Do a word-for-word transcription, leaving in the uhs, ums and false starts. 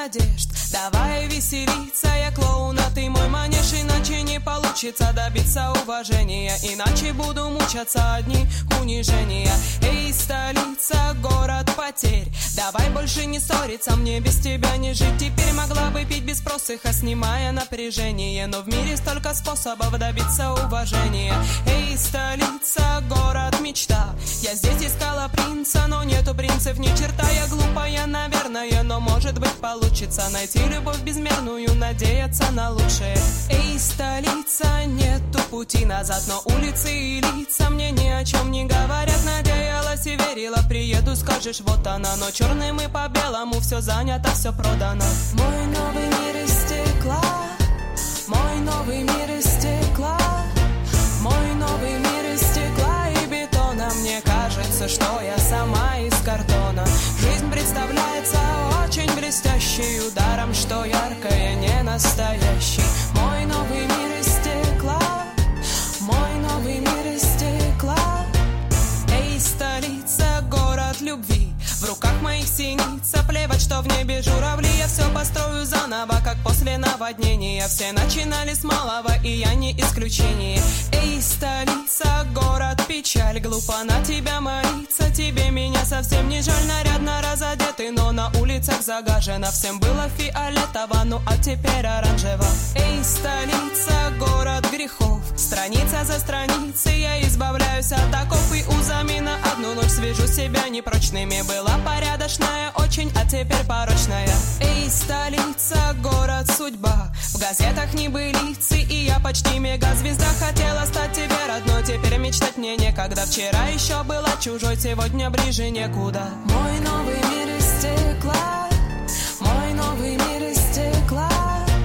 надежд. Давай веселиться, я клоун, а ты мой манеж. Иначе не получится добиться уважения, иначе буду мучаться одни унижения. Эй, столица, город потерь, давай больше не ссориться, мне без тебя не жить. Теперь могла бы пить без просыха, снимая напряжение, но в мире столько способов добиться уважения. Эй, столица, город мечта, я здесь искала принца, но нету принцев ни черта. Я глупая, наверное, но может быть получится найти любовь безмерную, надеяться на лучшее. Эй, столица, нету пути назад, но улицы и лица мне ни о чем не говорят. Надеялась и верила, приеду, скажешь, вот она, но черным и по белому все занято, все продано. Мой новый мир из стекла, мой новый мир из стекла, мой новый мир из стекла и бетона. Мне кажется, что я сама из картона. Жизнь представляется очень блестящей, ударом, что яркое, не настоящий. Мой новый мир из стекла, мой новый мир из стекла. Эй, столица, город любви, в руках моих синица, плевать, что в небе журавли. Я все построю заново, как после наводнения. Все начинали с малого, и я не исключение. Эй, столица, город печаль, глупо на тебя молиться, тебе меня совсем не жаль. Нарядно разодетый, но на улицах загажено, всем было фиолетово, ну а теперь оранжево. Эй, столица, город грехов, страница за страницей я избавляюсь от оков, и узами на одну ночь свяжу себя непрочными. Была порядочная очень, а теперь порочная. Эй, столица, город судьба, в газетах небылицы, и я почти мегазвезда. Хотела стать тебе родной, теперь мечтать мне некогда. Вчера еще была чужой, сегодня ближе некуда. Мой новый мир из стекла, мой новый мир из стекла,